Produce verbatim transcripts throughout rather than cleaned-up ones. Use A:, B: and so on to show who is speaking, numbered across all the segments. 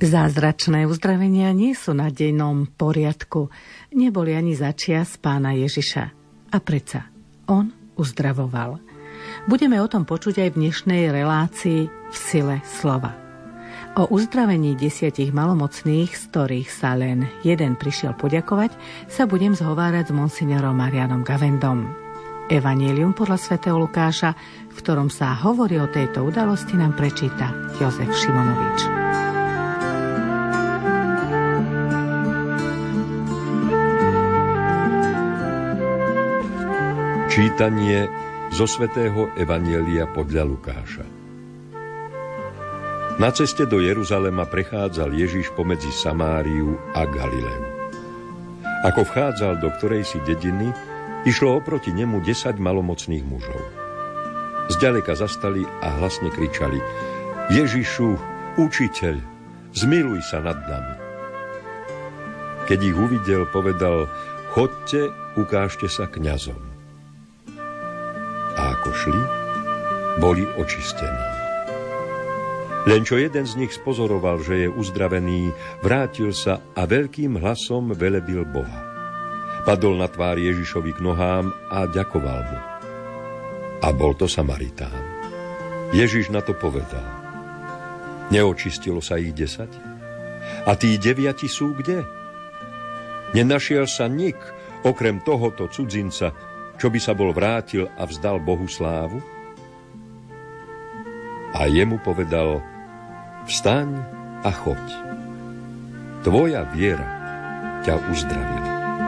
A: Zázračné uzdravenia nie sú na dennom poriadku. Neboli ani začias pána Ježiša. A predsa, on uzdravoval. Budeme o tom počuť aj v dnešnej relácii v sile slova. O uzdravení desiatich malomocných, z ktorých sa len jeden prišiel poďakovať, sa budem zhovárať s monsignorom Marianom Gavendom. Evanjelium podľa svätého Lukáša, v ktorom sa hovorí o tejto udalosti, nám prečíta Jozef Šimonovič.
B: Čítanie zo svätého Evanjelia podľa Lukáša. Na ceste do Jeruzalema prechádzal Ježiš pomedzi Samáriu a Galileu. Ako vchádzal do ktorejsi dediny, išlo oproti nemu desať malomocných mužov. Zďaleka zastali a hlasne kričali: Ježišu, učiteľ, zmiluj sa nad nami. Keď ich uvidel, povedal: Chodte, ukážte sa kňazom. A ako šli, boli očistení. Len čo jeden z nich spozoroval, že je uzdravený, vrátil sa a veľkým hlasom velebil Boha. Padol na tvár Ježišovi k nohám a ďakoval mu. A bol to Samaritán. Ježiš na to povedal: Neočistilo sa ich desať? A tí deviati sú kde? Nenašiel sa nik, okrem tohoto cudzinca, čo by sa bol vrátil a vzdal Bohu slávu? A jemu povedal: Vstaň a choď. Tvoja viera ťa uzdravila.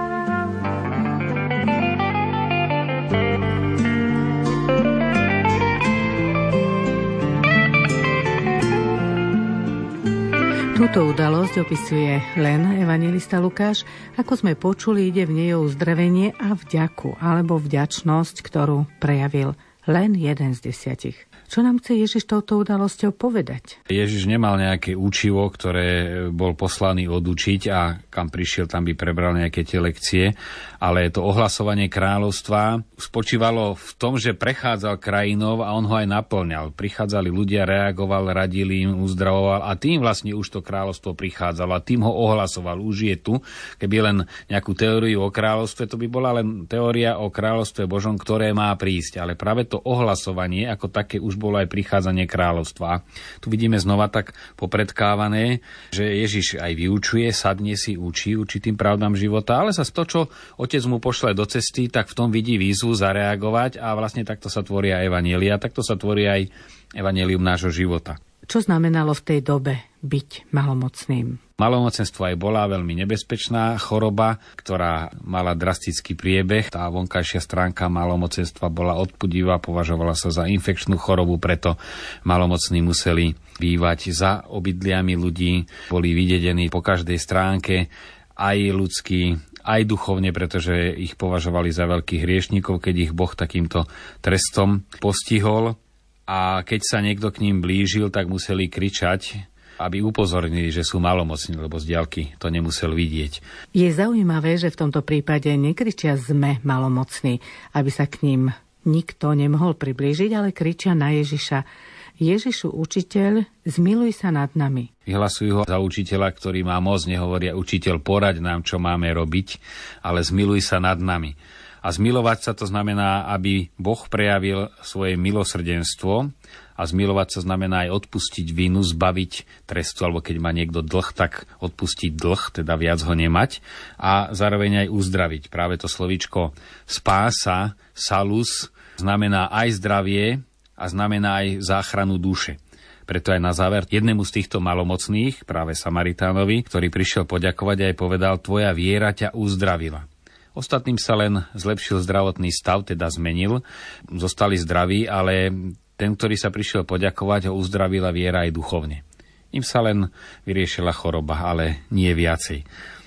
A: Túto udalosť opisuje len evanjelista Lukáš. Ako sme počuli, ide v nej o uzdravenie a vďaku alebo vďačnosť, ktorú prejavil len jeden z desiatich. Čo nám chce Ježiš touto udalosťou povedať?
C: Ježiš nemal nejaké učivo, ktoré bol poslaný odučiť a kam prišiel, tam by prebral nejaké tie lekcie, ale to ohlasovanie kráľovstva spočívalo v tom, že prechádzal krajinou a on ho aj naplňal. Prichádzali ľudia, reagoval, radili im, uzdravoval a tým vlastne už to kráľovstvo prichádzalo a tým ho ohlasoval. Už je tu. Keby len nejakú teóriu o kráľovstve, to by bola len teória o kráľovstve Božom, ktoré má prísť. Ale práve to ohlasovanie ako také už bolo aj prichádzanie kráľovstva. Tu vidíme znova tak popredkávané, že Ježiš aj vyučuje, sadne si, učí určitým pravdám života, ale sa to, čo otec mu pošle do cesty, tak v tom vidí výzvu zareagovať a vlastne takto sa tvoria evanjelia, takto sa tvorí aj evanjelium nášho života.
A: Čo znamenalo v tej dobe byť malomocným?
C: Malomocenstvo aj bola veľmi nebezpečná choroba, ktorá mala drastický priebeh. Tá vonkajšia stránka malomocenstva bola odpudivá, považovala sa za infekčnú chorobu, preto malomocní museli bývať za obydliami ľudí, boli vydedení po každej stránke, aj ľudský, aj duchovne, pretože ich považovali za veľkých hriešnikov, keď ich Boh takýmto trestom postihol. A keď sa niekto k ním blížil, tak museli kričať, aby upozornili, že sú malomocní, lebo z diaľky to nemusel vidieť.
A: Je zaujímavé, že v tomto prípade nekričia sme malomocní, aby sa k ním nikto nemohol priblížiť, ale kričia na Ježiša: Ježišu, učiteľ, zmiluj sa nad nami.
C: Vyhlasujú ho za učiteľa, ktorý má moc, nehovoria: učiteľ, poraď nám, čo máme robiť, ale zmiluj sa nad nami. A zmilovať sa to znamená, aby Boh prejavil svoje milosrdenstvo, a zmilovať sa znamená aj odpustiť vinu, zbaviť trestu, alebo keď má niekto dlh, tak odpustiť dlh, teda viac ho nemať, a zároveň aj uzdraviť. Práve to slovíčko spása, salus, znamená aj zdravie a znamená aj záchranu duše. Preto aj na záver jednému z týchto malomocných, práve Samaritánovi, ktorý prišiel poďakovať, aj povedal: Tvoja viera ťa uzdravila. Ostatným sa len zlepšil zdravotný stav, teda zmenil, zostali zdraví, ale ten, ktorý sa prišiel poďakovať, ho uzdravila viera aj duchovne. Im sa len vyriešila choroba, ale nie viacej.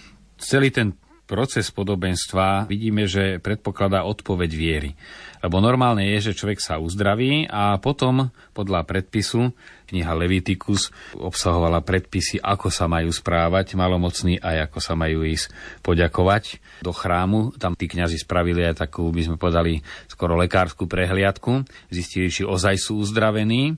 C: Celý ten proces podobenstva vidíme, že predpokladá odpoveď viery. Lebo normálne je, že človek sa uzdraví a potom podľa predpisu, kniha Levitikus obsahovala predpisy, ako sa majú správať malomocní a ako sa majú ísť poďakovať do chrámu. Tam tí kňazi spravili aj takú, by sme povedali, skoro lekárskú prehliadku. Zistili, či ozaj sú uzdravení.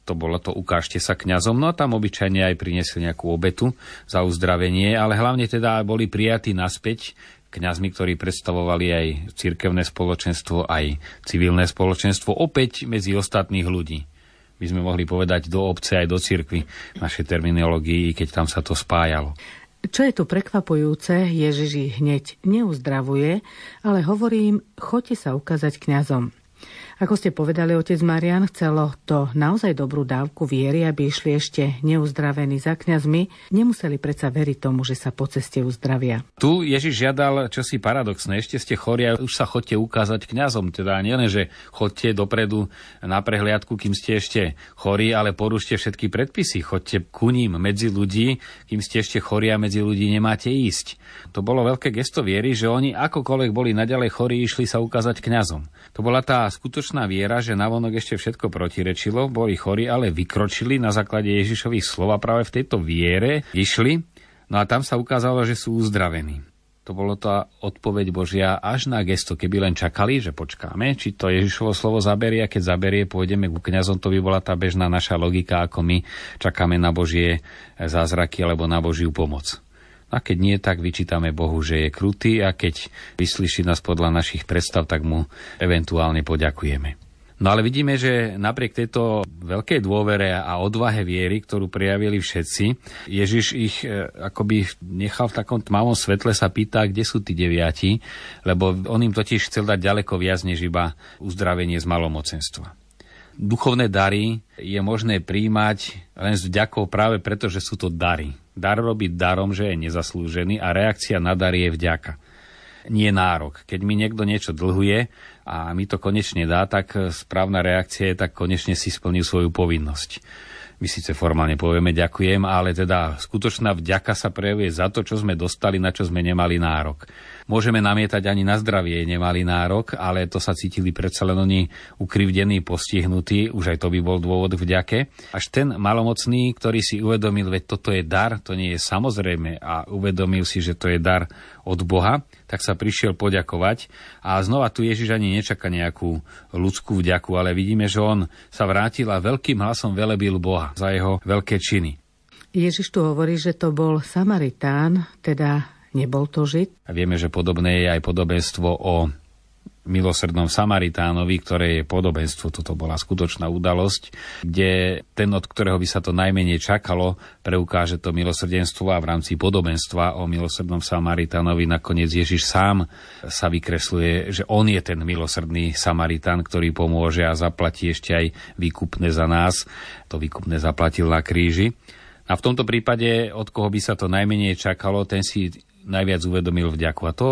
C: To bolo to ukážte sa kňazom, no a tam obyčajne aj priniesli nejakú obetu za uzdravenie, ale hlavne teda boli prijatí naspäť kňazmi, ktorí predstavovali aj cirkevné spoločenstvo, aj civilné spoločenstvo, opäť medzi ostatných ľudí. My sme mohli povedať do obce aj do cirkvi v našej terminológii, keď tam sa to spájalo.
A: Čo je tu prekvapujúce, Ježiš ich hneď neuzdravuje, ale hovorí im, choďte sa ukázať kňazom. Ako ste povedali, otec Marián, chcelo to naozaj dobrú dávku viery, aby išli ešte neuzdravení za kňazmi. Nemuseli predsa veriť tomu, že sa po ceste uzdravia.
C: Tu Ježiš žiadal čosi paradoxné. Ešte ste chorí a už sa chodte ukázať kňazom. Teda nielen, že chodte dopredu na prehliadku, kým ste ešte chorí, ale porušte všetky predpisy. Chodte ku ním medzi ľudí, kým ste ešte chorí a medzi ľudí nemáte ísť. To bolo veľké gesto viery, že oni akokoľvek boli naďalej chorí, išli sa ukázať kňazom. To bola tá skutočná viera, že navonok ešte všetko protirečilo, boli chorí, ale vykročili na základe Ježišových slov a práve v tejto viere išli, no a tam sa ukázalo, že sú uzdravení. To bolo tá odpoveď Božia až na gesto, keby len čakali, že počkáme, či to Ježišovo slovo zaberie, a keď zaberie, pôjdeme ku kňazom, to by bola tá bežná naša logika, ako my čakáme na Božie zázraky alebo na Božiu pomoc. A keď nie, tak vyčítame Bohu, že je krutý, a keď vyslyší nás podľa našich predstav, tak mu eventuálne poďakujeme. No ale vidíme, že napriek tejto veľkej dôvere a odvahe viery, ktorú prejavili všetci, Ježiš ich e, akoby nechal v takom tmavom svetle, sa pýta, kde sú tí deviati, lebo on im totiž chcel dať ďaleko viac, než iba uzdravenie z malomocenstva. Duchovné dary je možné prijímať len s vďakou práve preto, že sú to dary. Dar robiť darom, že je nezaslúžený, a reakcia na dar je vďaka. Nie nárok. Keď mi niekto niečo dlhuje a mi to konečne dá, tak správna reakcia je, tak konečne si splnil svoju povinnosť. My síce formálne povieme ďakujem, ale teda skutočná vďaka sa prejavuje za to, čo sme dostali, na čo sme nemali nárok. Môžeme namietať, ani na zdravie nemali nárok, ale to sa cítili predsa len oni ukrivdení, postihnutí, už aj to by bol dôvod vďake. Až ten malomocný, ktorý si uvedomil, veď toto je dar, to nie je samozrejme, a uvedomil si, že to je dar od Boha, tak sa prišiel poďakovať. A znova tu Ježiš ani nečaká nejakú ľudskú vďaku, ale vidíme, že on sa vrátil a veľkým hlasom velebil Boha za jeho veľké činy.
A: Ježiš tu hovorí, že to bol Samaritán, teda nebol to Žid.
C: A vieme, že podobné je aj podobenstvo o milosrdnom Samaritánovi, ktoré je podobenstvo. Toto bola skutočná udalosť, kde ten, od ktorého by sa to najmenej čakalo, preukáže to milosrdenstvo, a v rámci podobenstva o milosrdnom Samaritánovi nakoniec Ježiš sám sa vykresluje, že on je ten milosrdný Samaritán, ktorý pomôže a zaplatí ešte aj výkupné za nás. To výkupné zaplatil na kríži. A v tomto prípade, od koho by sa to najmenej čakalo, ten si najviac uvedomil vďaku. A to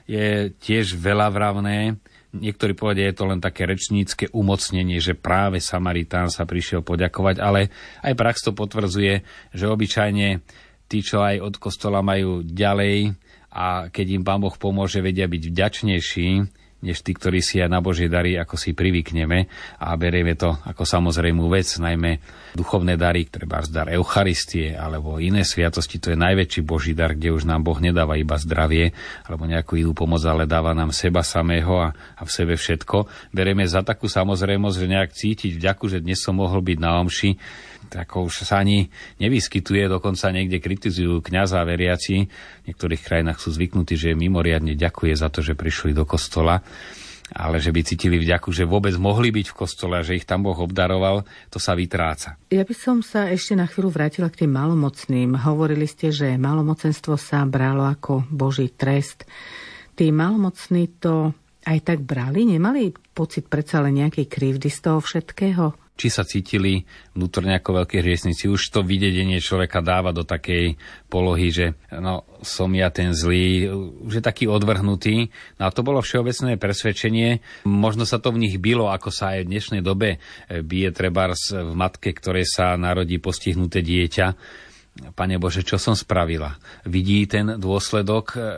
C: je tiež veľavravné. Niektorí povedia, je to len také rečnícke umocnenie, že práve Samaritán sa prišiel poďakovať, ale aj prax to potvrdzuje, že obyčajne tí, čo aj od kostola majú ďalej, a keď im Pán Boh pomôže, vedia byť vďačnejší, než tí, ktorí si aj na Božie dary ako si privykneme a berieme to ako samozrejmú vec, najmä duchovné dary, trebárs dar Eucharistie alebo iné sviatosti, to je najväčší Boží dar, kde už nám Boh nedáva iba zdravie alebo nejakú inú pomoc, ale dáva nám seba samého a, a v sebe všetko. Berieme za takú samozrejmosť, že nejak cítiť vďaku, že dnes som mohol byť na omši, ako už sa ani nevyskytuje, dokonca niekde kritizujú kňaza a veriaci. V niektorých krajinách sú zvyknutí, že mimoriadne ďakuje za to, že prišli do kostola, ale že by cítili vďaku, že vôbec mohli byť v kostole a že ich tam Boh obdaroval, to sa vytráca.
A: Ja by som sa ešte na chvíľu vrátila k tým malomocným. Hovorili ste, že malomocenstvo sa bralo ako Boží trest. Tí malomocní to aj tak brali? Nemali pocit predsa len nejakej krivdy z toho všetkého?
C: Či sa cítili vnútorne ako veľkí hriešnici. Už to videnie človeka dáva do takej polohy, že no, som ja ten zlý, už je taký odvrhnutý. No a to bolo všeobecné presvedčenie. Možno sa to v nich bilo, ako sa aj v dnešnej dobe bije trebárs v matke, ktorej sa narodí postihnuté dieťa. Pane Bože, čo som spravila? Vidí ten dôsledok,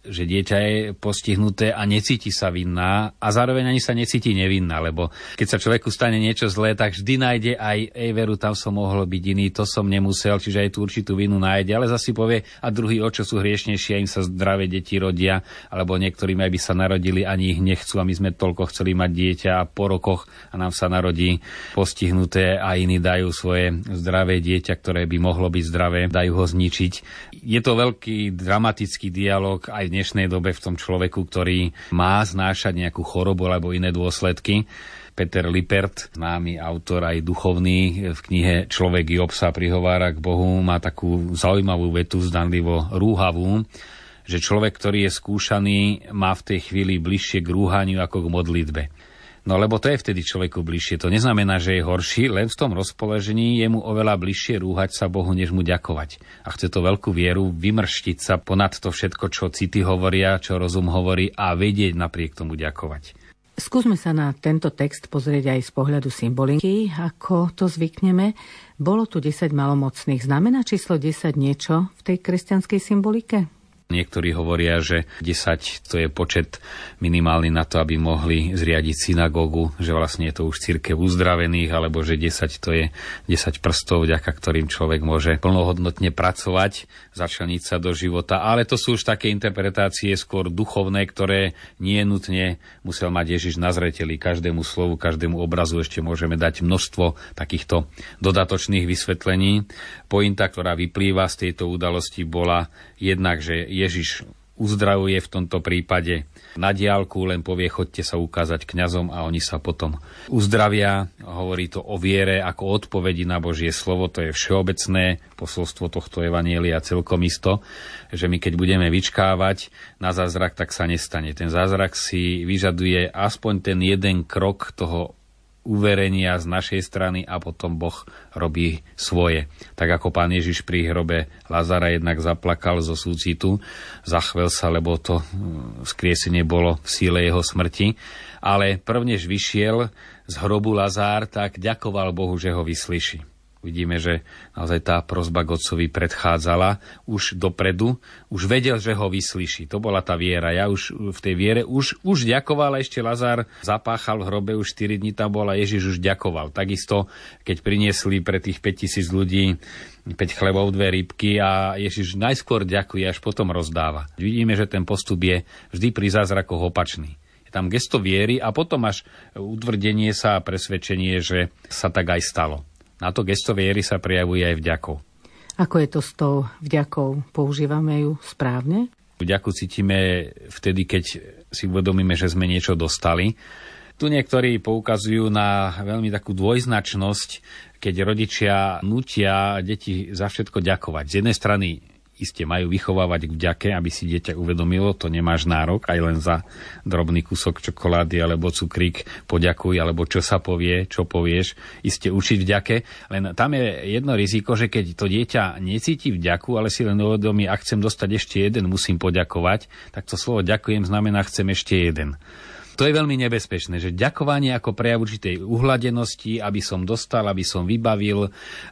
C: že dieťa je postihnuté a necíti sa vinná a zároveň ani sa necíti nevinná, lebo keď sa človeku stane niečo zlé, tak vždy nájde aj ej veru, tam som mohol byť iný, to som nemusel, čiže aj tú určitú vinu nájde, ale zasi povie a druhý, o čo sú hriešnejšie, im sa zdravé deti rodia, alebo niektorým aj by sa narodili, ani ich nechcú a my sme toľko chceli mať dieťa a po rokoch a nám sa narodí postihnuté a iní dajú svoje zdravé dieťa, ktoré by mohlo byť zdravé, dajú ho zničiť. Je to veľký dramatický dialog aj v dnešnej dobe v tom človeku, ktorý má znášať nejakú chorobu alebo iné dôsledky. Peter Lippert, známy autor aj duchovný, v knihe Človek Job sa prihovára k Bohu, má takú zaujímavú vetu, zdanlivo rúhavú, že človek, ktorý je skúšaný, má v tej chvíli bližšie k rúhaniu ako k modlitbe. No lebo to je vtedy človeku bližšie. To neznamená, že je horší, len v tom rozpoložení je mu oveľa bližšie rúhať sa Bohu, než mu ďakovať. A chce to veľkú vieru vymrštiť sa ponad to všetko, čo city hovoria, čo rozum hovorí a vedieť napriek tomu ďakovať.
A: Skúsme sa na tento text pozrieť aj z pohľadu symboliky, ako to zvykneme. Bolo tu desať malomocných. Znamená číslo desať niečo v tej kresťanskej symbolike?
C: Niektorí hovoria, že desať to je počet minimálny na to, aby mohli zriadiť synagógu, že vlastne je to už cirkev uzdravených, alebo že desať to je desať prstov, vďaka ktorým človek môže plnohodnotne pracovať, začleniť sa do života. Ale to sú už také interpretácie skôr duchovné, ktoré nie nutne musel mať Ježiš na zreteli. Každému slovu, každému obrazu ešte môžeme dať množstvo takýchto dodatočných vysvetlení. Pointa, ktorá vyplýva z tejto udalosti, bola jednak, že Ježiš uzdravuje v tomto prípade na diaľku, len povie, chodte sa ukázať kňazom a oni sa potom uzdravia. Hovorí to o viere ako odpovedi na Božie slovo, to je všeobecné posolstvo tohto evanjelia celkom isto, že my keď budeme vyčkávať na zázrak, tak sa nestane. Ten zázrak si vyžaduje aspoň ten jeden krok toho uverenia z našej strany a potom Boh robí svoje. Tak ako Pán Ježiš pri hrobe Lazara jednak zaplakal zo súcitu, zachvel sa, lebo to vzkriesenie bolo v síle jeho smrti, ale prvnež vyšiel z hrobu Lazár, tak ďakoval Bohu, že ho vyslyší. Vidíme, že naozaj tá prosba k Otcovi predchádzala už dopredu, už vedel, že ho vyslyší. To bola tá viera. Ja už v tej viere už, už ďakoval, ešte Lazár zapáchal v hrobe, už štyri dní tam bol a Ježiš už ďakoval. Takisto, keď priniesli pre tých päťtisíc ľudí päť chlebov, dve rybky a Ježiš najskôr ďakuje, až potom rozdáva. Vidíme, že ten postup je vždy pri zázrakoch opačný. Je tam gesto viery a potom až utvrdenie sa a presvedčenie, že sa tak aj stalo. Na to gesto viery sa prejavuje aj vďakou.
A: Ako je to s tou vďakou? Používame ju správne?
C: Vďaku cítime vtedy, keď si uvedomíme, že sme niečo dostali. Tu niektorí poukazujú na veľmi takú dvojznačnosť, keď rodičia nutia deti za všetko ďakovať. Z jednej strany iste majú vychovávať k vďake, aby si dieťa uvedomilo, to nemáš nárok, aj len za drobný kúsok čokolády alebo cukrík poďakuj, alebo čo sa povie, čo povieš, iste učiť vďake. Len tam je jedno riziko, že keď to dieťa necíti vďaku, ale si len uvedomí, ak chcem dostať ešte jeden, musím poďakovať, tak to slovo ďakujem znamená chcem ešte jeden. To je veľmi nebezpečné, že ďakovanie ako prejav určitej uhladenosti, aby som dostal, aby som vybavil,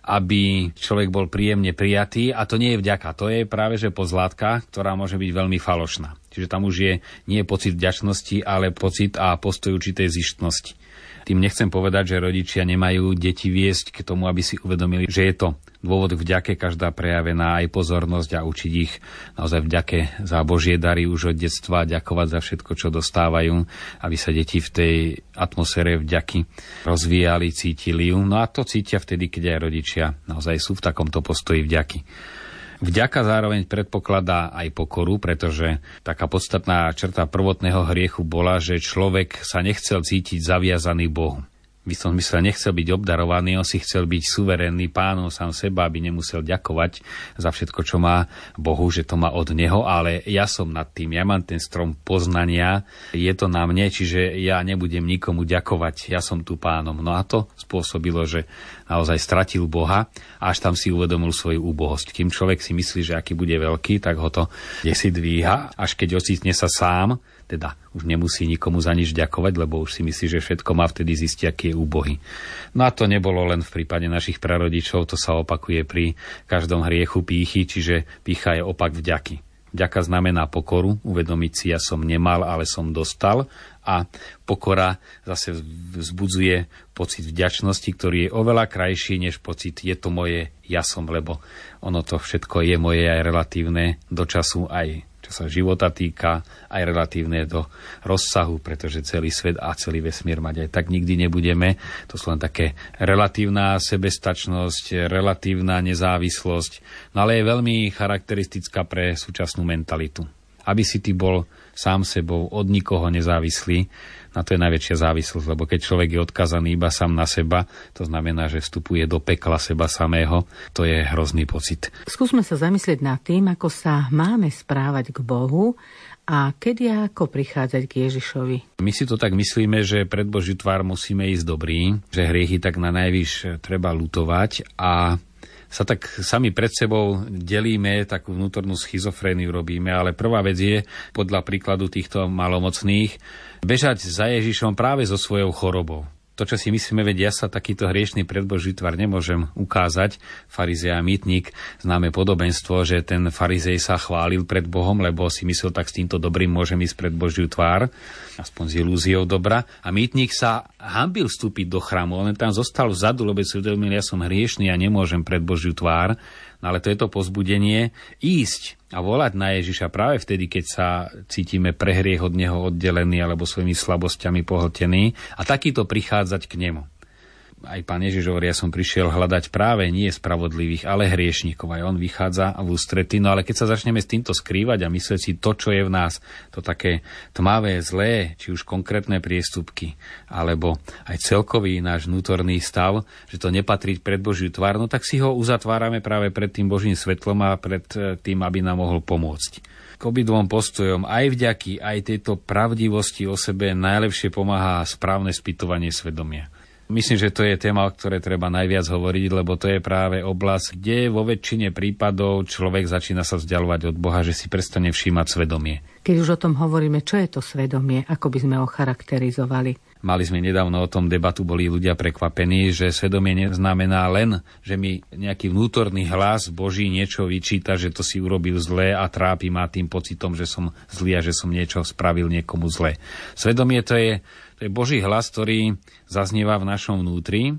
C: aby človek bol príjemne prijatý, a to nie je vďaka, to je práve že pozlátka, ktorá môže byť veľmi falošná. Čiže tam už je nie pocit vďačnosti, ale pocit a postoj určitej zištnosti. Tým nechcem povedať, že rodičia nemajú deti viesť k tomu, aby si uvedomili, že je to dôvod vďake, každá prejavená aj pozornosť, a učiť ich naozaj vďake za Božie dary už od detstva, ďakovať za všetko, čo dostávajú, aby sa deti v tej atmosfére vďaky rozvíjali, cítili ju. No a to cítia vtedy, keď aj rodičia naozaj sú v takomto postoji vďaky. Vďaka zároveň predpokladá aj pokoru, pretože taká podstatná črta prvotného hriechu bola, že človek sa nechcel cítiť zaviazaný Bohu. V istom zmysle nechcel byť obdarovaný, on si chcel byť suverénny pánom sám seba, aby nemusel ďakovať za všetko, čo má Bohu, že to má od neho, ale ja som nad tým, ja mám ten strom poznania, je to na mne, čiže ja nebudem nikomu ďakovať, ja som tu pánom. No a to spôsobilo, že naozaj stratil Boha, až tam si uvedomil svoju úbohosť. Kým človek si myslí, že aký bude veľký, tak ho to desi dvíha, až keď ocitne sa sám, teda už nemusí nikomu za nič ďakovať, lebo už si myslí, že všetko má, vtedy zistí, aký je úbohý. No a to nebolo len v prípade našich prarodičov, to sa opakuje pri každom hriechu pýchy, čiže pýcha je opak vďaky. Vďaka znamená pokoru, uvedomiť si, ja som nemal, ale som dostal. A pokora zase vzbudzuje pocit vďačnosti, ktorý je oveľa krajší než pocit je to moje, ja som, lebo ono to všetko je moje aj relatívne do času, aj čo sa života týka, aj relatívne do rozsahu, pretože celý svet a celý vesmír mať aj tak nikdy nebudeme. To sú len také relatívna sebestačnosť, relatívna nezávislosť, no ale je veľmi charakteristická pre súčasnú mentalitu. Aby si ty bol sám sebou, od nikoho nezávislý, na to je najväčšia závislosť, lebo keď človek je odkazaný iba sám na seba, to znamená, že vstupuje do pekla seba samého, to je hrozný pocit.
A: Skúsme sa zamyslieť nad tým, ako sa máme správať k Bohu a kedy a ako prichádzať k Ježišovi.
C: My si to tak myslíme, že pred Božiu tvár musíme ísť dobrý, že hriechy tak na najvyš treba ľutovať a sa tak sami pred sebou delíme, takú vnútornú schizofréniu robíme, ale prvá vec je, podľa príkladu týchto malomocných, bežať za Ježišom práve so svojou chorobou. To, čo si myslíme, veď ja sa takýto hriešný pred Božiu tvár nemôžem ukázať. Farizej a mýtnik, známe podobenstvo, že ten farizej sa chválil pred Bohom, lebo si myslel, tak s týmto dobrým môžem ísť pred Božiu tvár, aspoň s ilúziou dobra. A mýtnik sa hanbil vstúpiť do chrámu, on tam zostal vzadu, lebo si uvedomil, ja som hriešný a nemôžem pred Božiu tvár. No ale to je to povzbudenie ísť a volať na Ježiša práve vtedy, keď sa cítime pre hriech od neho oddelení alebo svojimi slabosťami pohltení a takýto prichádzať k nemu. Aj pán Ježiš hovorí, ja som prišiel hľadať práve nie spravodlivých, ale hriešníkov. Aj on vychádza v ústrety. No ale keď sa začneme s týmto skrývať a myslieť si to, čo je v nás, to také tmavé, zlé, či už konkrétne priestupky, alebo aj celkový náš vnútorný stav, že to nepatrí pred Božiu tvár, no tak si ho uzatvárame práve pred tým Božím svetlom a pred tým, aby nám mohol pomôcť. K obidvom postojom, aj vďaky, aj tejto pravdivosti o sebe najlepšie pomáha správne spytovanie svedomia. Myslím, že to je téma, o ktorej treba najviac hovoriť, lebo to je práve oblasť, kde vo väčšine prípadov človek začína sa vzdialovať od Boha, že si prestane všímať svedomie.
A: Keď už o tom hovoríme, čo je to svedomie, ako by sme ho charakterizovali?
C: Mali sme nedávno o tom debatu, boli ľudia prekvapení, že svedomie neznamená len, že mi nejaký vnútorný hlas Boží niečo vyčíta, že to si urobil zlé a trápi ma tým pocitom, že som zlý a že som niečo spravil niekomu zlé. Svedomie to je, to je Boží hlas, ktorý zaznieva v našom vnútri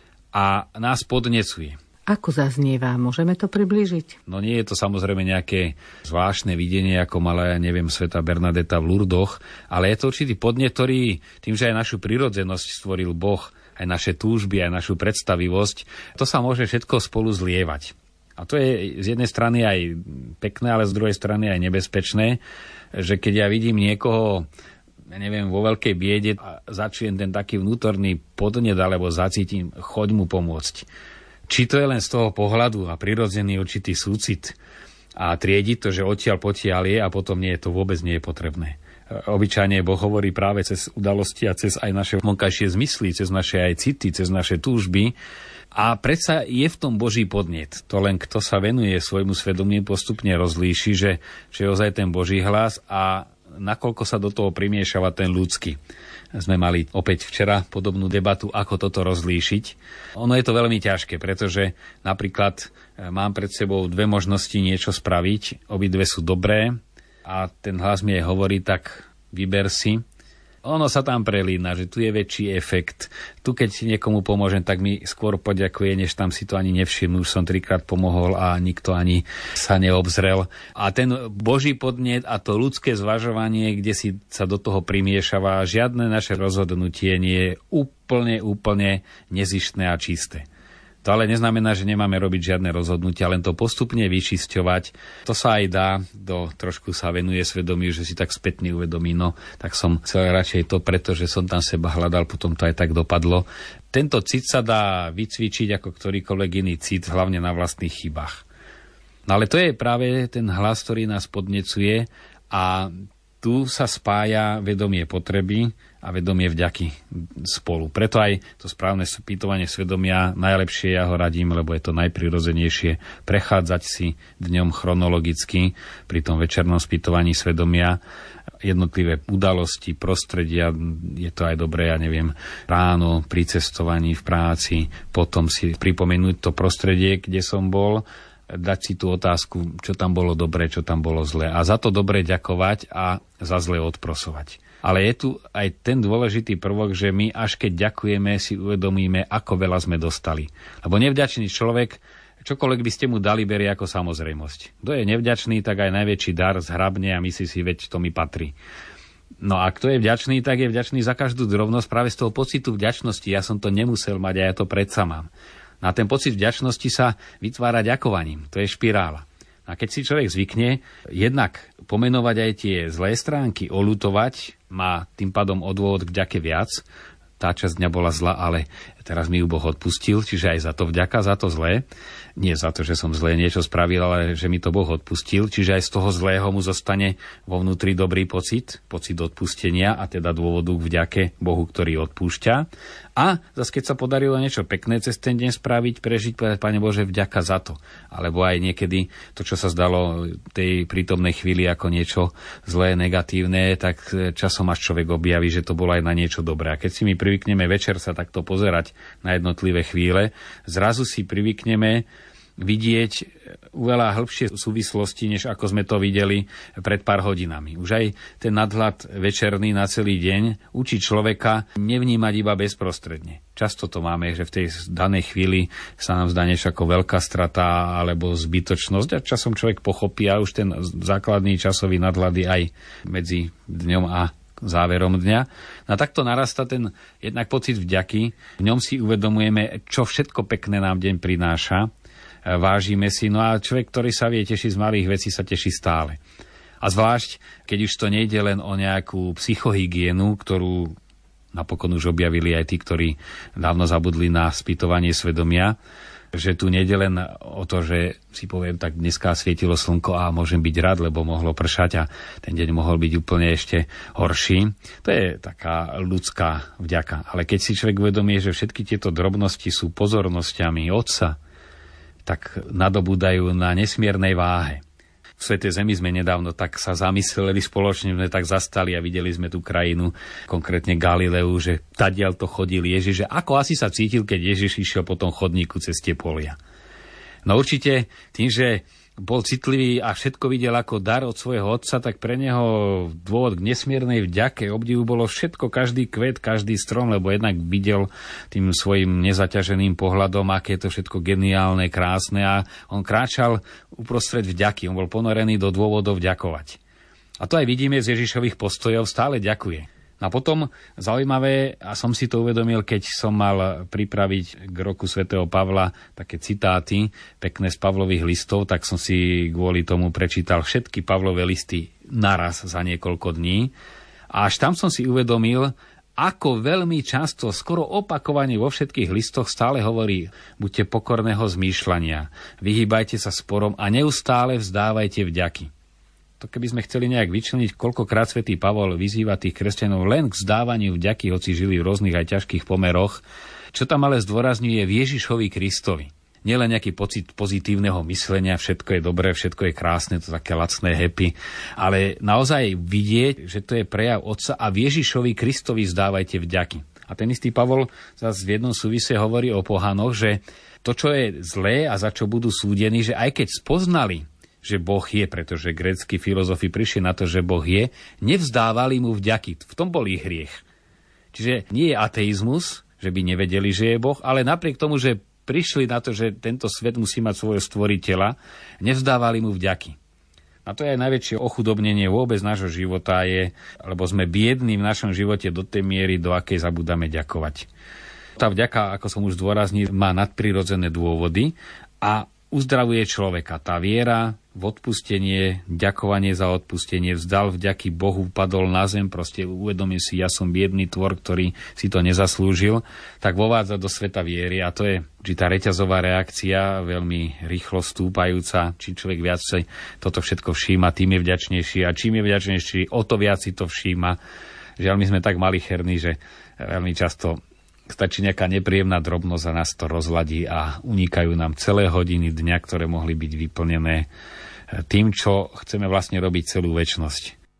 C: a nás podnecuje.
A: Ako zaznieva? Môžeme to priblížiť?
C: No nie je to samozrejme nejaké zvláštne videnie, ako mala, ja neviem, svätá Bernadeta v Lurdoch, ale je to určitý podnet, ktorý tým, že aj našu prirodzenosť stvoril Boh, aj naše túžby, aj našu predstavivosť, to sa môže všetko spolu zlievať. A to je z jednej strany aj pekné, ale z druhej strany aj nebezpečné, že keď ja vidím niekoho, ja neviem, vo veľkej biede a začujem ten taký vnútorný podnet, alebo zacítim, choď mu pomôcť. Či to je len z toho pohľadu a prirodzený určitý súcit a triediť to, že odtiaľ potiaľ je a potom nie, to vôbec nie je potrebné. Obyčajne Boh hovorí práve cez udalosti a cez aj naše vonkajšie zmysly, cez naše aj city, cez naše túžby. A predsa je v tom Boží podnet. To len kto sa venuje svojmu svedomiu, postupne rozlíši, že, že je ozaj ten Boží hlas a nakoľko sa do toho primiešava ten ľudský. Sme mali opäť včera podobnú debatu, ako toto rozlíšiť. Ono je to veľmi ťažké, pretože napríklad mám pred sebou dve možnosti niečo spraviť, obidve sú dobré a ten hlas mi aj hovorí, tak vyber si. Ono sa tam prelína, že tu je väčší efekt. Tu keď niekomu pomôžem, tak mi skôr poďakuje, než tam si to ani nevšimnú. Už som trikrát pomohol a nikto ani sa neobzrel. A ten Boží podnet a to ľudské zvažovanie, kde si sa do toho primiešava, žiadne naše rozhodnutie nie je úplne, úplne nezištné a čisté. To ale neznamená, že nemáme robiť žiadne rozhodnutia, len to postupne vyčisťovať. To sa aj dá, do trošku sa venuje svedomiu, že si tak spätne uvedomí, no tak som chcel radšej to, pretože som tam seba hľadal, potom to aj tak dopadlo. Tento cit sa dá vycvičiť ako ktorýkoľvek iný cit, hlavne na vlastných chybách. No ale to je práve ten hlas, ktorý nás podnecuje a tu sa spája vedomie potreby a vedomie vďaky spolu. Preto aj to správne spýtovanie svedomia najlepšie ja ho radím, lebo je to najprirodzenejšie prechádzať si dňom chronologicky pri tom večernom spýtovaní svedomia jednotlivé udalosti, prostredia, je to aj dobré, ja neviem, ráno pri cestovaní v práci, potom si pripomenúť to prostredie, kde som bol dať si tú otázku, čo tam bolo dobre, čo tam bolo zlé. A za to dobre ďakovať a za zlé odprosovať. Ale je tu aj ten dôležitý prvok, že my až keď ďakujeme, si uvedomíme, ako veľa sme dostali. Lebo nevďačný človek, čokoľvek by ste mu dali, berie ako samozrejmosť. Kto je nevďačný, tak aj najväčší dar zhrabne a myslí si, veď to mi patrí. No a kto je vďačný, tak je vďačný za každú drobnosť práve z toho pocitu vďačnosti. Ja som to nemusel mať a ja to predsa mám. Na ten pocit vďačnosti sa vytvára ďakovaním. To je špirála. A keď si človek zvykne jednak pomenovať aj tie zlé stránky, oľutovať, má tým pádom odôvod k vďake viac. Tá časť dňa bola zlá, ale teraz mi ju Boh odpustil, čiže aj za to vďaka, za to zlé. Nie za to, že som zlé niečo spravil, ale že mi to Boh odpustil. Čiže aj z toho zlého mu zostane vo vnútri dobrý pocit, pocit odpustenia a teda dôvodu k vďake Bohu, ktorý odpúšťa. A zase keď sa podarilo niečo pekné cez ten deň spraviť, prežiť, povedať, Pane Bože, vďaka za to. Alebo aj niekedy to, čo sa zdalo tej prítomnej chvíli ako niečo zlé, negatívne, tak časom až človek objaví, že to bolo aj na niečo dobré. A keď si my privykneme večer sa takto pozerať na jednotlivé chvíle, zrazu si privykneme vidieť veľa hĺbšie súvislosti, než ako sme to videli pred pár hodinami. Už aj ten nadhľad večerný na celý deň učí človeka nevnímať iba bezprostredne. Často to máme, že v tej danej chvíli sa nám zdá niečo ako veľká strata alebo zbytočnosť a časom človek pochopí a už ten základný časový nadhľad je aj medzi dňom a záverom dňa. No takto narastá ten jednak pocit vďaky. V ňom si uvedomujeme, čo všetko pekné nám deň prináša. Vážime si, no a človek, ktorý sa vie tešiť z malých vecí, sa teší stále. A zvlášť, keď už to nejde len o nejakú psychohygienu, ktorú napokon už objavili aj tí, ktorí dávno zabudli na spýtovanie svedomia, že tu nejde len o to, že si poviem, tak dneska svietilo slnko a môžem byť rád, lebo mohlo pršať a ten deň mohol byť úplne ešte horší. To je taká ľudská vďaka. Ale keď si človek uvedomí, že všetky tieto drobnosti sú pozornosťami Otca, tak nadobúdajú na nesmiernej váhe. V Svätej Zemi sme nedávno tak sa zamysleli spoločne, sme tak zastali a videli sme tú krajinu, konkrétne Galileu, že tadiaľ to chodil Ježiš, že ako asi sa cítil, keď Ježiš išiel po tom chodníku cez tie polia. No určite tým, že bol citlivý a všetko videl ako dar od svojho otca, tak pre neho dôvod k nesmiernej vďake, obdivu bolo všetko, každý kvet, každý strom, lebo jednak videl tým svojim nezaťaženým pohľadom, aké je to všetko geniálne, krásne a on kráčal uprostred vďaky, on bol ponorený do dôvodov vďakovať. A to aj vidíme z Ježišových postojov, stále ďakuje. A potom zaujímavé, a som si to uvedomil, keď som mal pripraviť k roku svätého Pavla také citáty pekné z Pavlových listov, tak som si kvôli tomu prečítal všetky Pavlové listy naraz za niekoľko dní. A až tam som si uvedomil, ako veľmi často, skoro opakovane vo všetkých listoch stále hovorí: buďte pokorného zmýšľania, vyhýbajte sa sporom a neustále vzdávajte vďaky. To keby sme chceli nejak vyčleniť, koľkokrát svätý Pavol vyzýva tých kresťanov len k vzdávaniu vďaky, hoci žili v rôznych aj ťažkých pomeroch, čo tam ale zdôrazňuje v Ježišovi Kristovi. Nielen nejaký pocit pozitívneho myslenia, všetko je dobré, všetko je krásne, to také lacné happy, ale naozaj vidieť, že to je prejav Otca a v Ježišovi Kristovi vzdávajte vďaky. A ten istý Pavol zase v jednom súvise hovorí o pohanoch, že to, čo je zlé a za čo budú súdení, že aj keď spoznali, že Boh je, pretože grécki filozofi prišli na to, že Boh je, nevzdávali mu vďaky. V tom bol ich hriech. Čiže nie je ateizmus, že by nevedeli, že je Boh, ale napriek tomu, že prišli na to, že tento svet musí mať svojho stvoriteľa, nevzdávali mu vďaky. A to je aj najväčšie ochudobnenie vôbec nášho života, je, lebo sme biední v našom živote do tej miery, do akej zabudáme ďakovať. Tá vďaka, ako som už zdôraznil, má nadprirodzené dôvody a uzdravuje človeka. Tá viera v odpustenie, ďakovanie za odpustenie, vzdal vďaky Bohu, padol na zem, proste uvedomil si, ja som biedný tvor, ktorý si to nezaslúžil, tak vovádza do sveta viery a to je určitá reťazová reakcia, veľmi rýchlo stúpajúca. Čím človek viac si toto všetko všíma, tým je vďačnejší a čím je vďačnejší, o to viac si to všíma. Žiaľ, my sme tak malicherní, že veľmi často stačí nejaká nepríjemná drobnosť a nás to rozladí a unikajú nám celé hodiny dňa, ktoré mohli byť vyplnené tým, čo chceme vlastne robiť celú večnosť.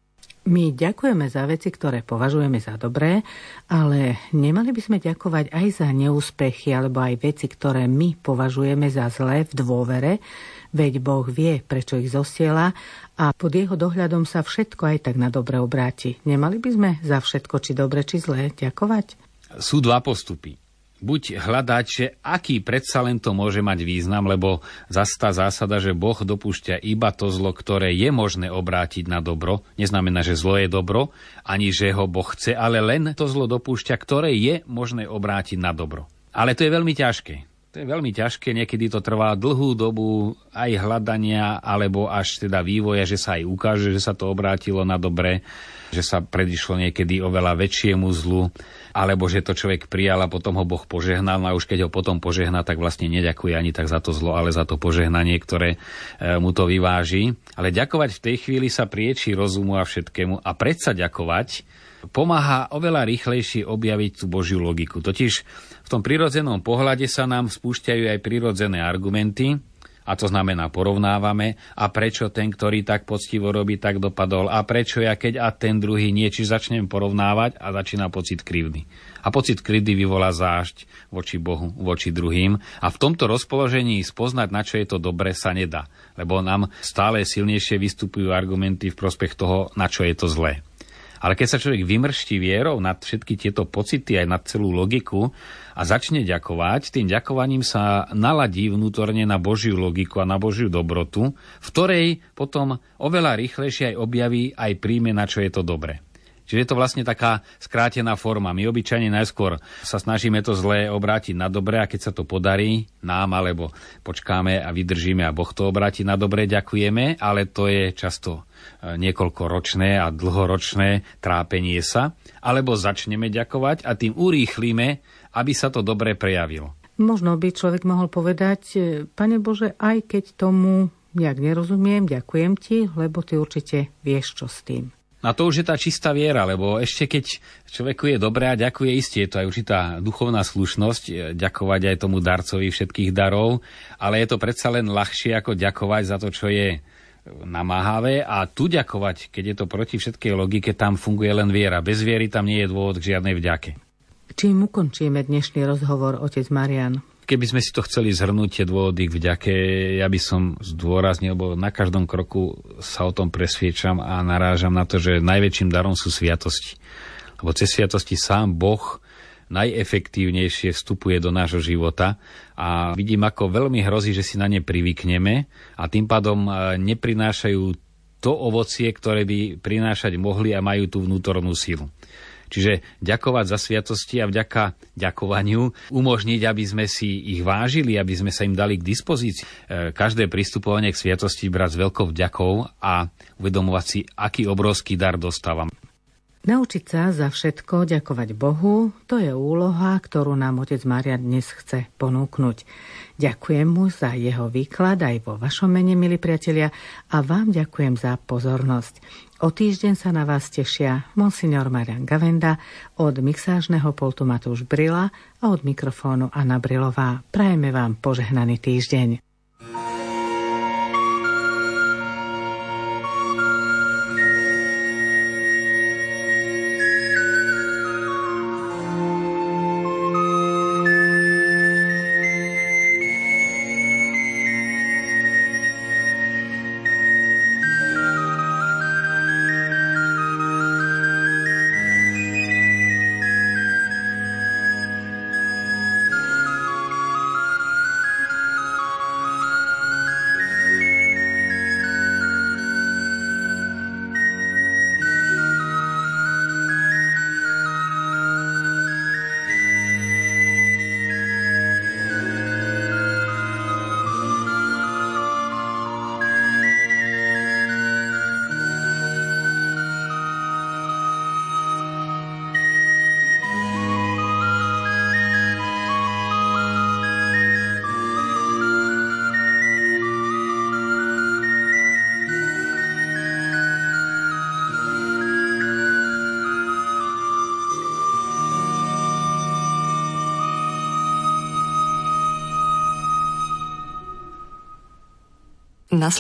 A: My ďakujeme za veci, ktoré považujeme za dobré, ale nemali by sme ďakovať aj za neúspechy alebo aj veci, ktoré my považujeme za zlé v dôvere, veď Boh vie, prečo ich zosiela a pod jeho dohľadom sa všetko aj tak na dobre obráti. Nemali by sme za všetko, či dobre, či zlé, ďakovať?
C: Sú dva postupy. Buď hľadať, že aký predsa len to môže mať význam, lebo zas tá zásada, že Boh dopúšťa iba to zlo, ktoré je možné obrátiť na dobro, neznamená, že zlo je dobro, ani že ho Boh chce, ale len to zlo dopúšťa, ktoré je možné obrátiť na dobro. Ale to je veľmi ťažké. To je veľmi ťažké, niekedy to trvá dlhú dobu aj hľadania, alebo až teda vývoja, že sa aj ukáže, že sa to obrátilo na dobre, že sa predišlo niekedy oveľa väčšiemu zlu, alebo že to človek prijal a potom ho Boh požehnal a už keď ho potom požehná, tak vlastne neďakuje ani tak za to zlo, ale za to požehnanie, ktoré mu to vyváži. Ale ďakovať v tej chvíli sa prieči rozumu a všetkému a predsa ďakovať pomáha oveľa rýchlejšie objaviť tú Božiu logiku. Totiž v tom prirodzenom pohľade sa nám spúšťajú aj prirodzené argumenty, a to znamená porovnávame, a prečo ten, ktorý tak poctivo robí, tak dopadol, a prečo ja, keď a ten druhý nie, či začnem porovnávať a začína pocit krivdy. A pocit krivdy vyvolá zášť voči Bohu, voči druhým. A v tomto rozpoložení spoznať, na čo je to dobre, sa nedá, lebo nám stále silnejšie vystupujú argumenty v prospech toho, na čo je to zlé. Ale keď sa človek vymrští vierou nad všetky tieto pocity, aj nad celú logiku a začne ďakovať, tým ďakovaním sa naladí vnútorne na Božiu logiku a na Božiu dobrotu, v ktorej potom oveľa rýchlejšie aj objaví, aj príjme, na čo je to dobre. Čiže je to vlastne taká skrátená forma. My obyčajne najskôr sa snažíme to zlé obrátiť na dobre a keď sa to podarí nám, alebo počkáme a vydržíme a Boh to obráti na dobre, ďakujeme, ale to je často niekoľkoročné a dlhoročné trápenie sa, alebo začneme ďakovať a tým urýchlíme, aby sa to dobre prejavilo.
A: Možno by človek mohol povedať, Pane Bože, aj keď tomu nejak nerozumiem, ďakujem ti, lebo ty určite vieš, čo s tým.
C: A to už je tá čistá viera, lebo ešte keď človeku je dobré a ďakuje, isté, je to aj určitá duchovná slušnosť, ďakovať aj tomu darcovi všetkých darov, ale je to predsa len ľahšie ako ďakovať za to, čo je namáhavé, a tu ďakovať, keď je to proti všetkej logike, tam funguje len viera. Bez viery tam nie je dôvod k žiadnej vďake.
A: Čím ukončíme dnešný rozhovor, otec Marián?
C: Keby sme si to chceli zhrnúť, tie dôvody k vďake, ja by som zdôraznil, lebo na každom kroku sa o tom presviečam a narážam na to, že najväčším darom sú sviatosti. Lebo cez sviatosti sám Boh najefektívnejšie vstupuje do nášho života a vidím, ako veľmi hrozí, že si na ne privykneme a tým pádom neprinášajú to ovocie, ktoré by prinášať mohli a majú tú vnútornú silu. Čiže ďakovať za sviatosti a vďaka ďakovaniu umožniť, aby sme si ich vážili, aby sme sa im dali k dispozícii. Každé pristupovanie k sviatosti brať s veľkou vďakou a uvedomovať si, aký obrovský dar dostávam.
A: Naučiť sa za všetko ďakovať Bohu, to je úloha, ktorú nám otec Marián dnes chce ponúknuť. Ďakujem mu za jeho výklad aj vo vašom mene, milí priatelia, a vám ďakujem za pozornosť. O týždeň sa na vás tešia monsignor Marián Gavenda, od mixážneho pultu Matúš Brila a od mikrofónu Anna Brilová. Prajeme vám požehnaný týždeň.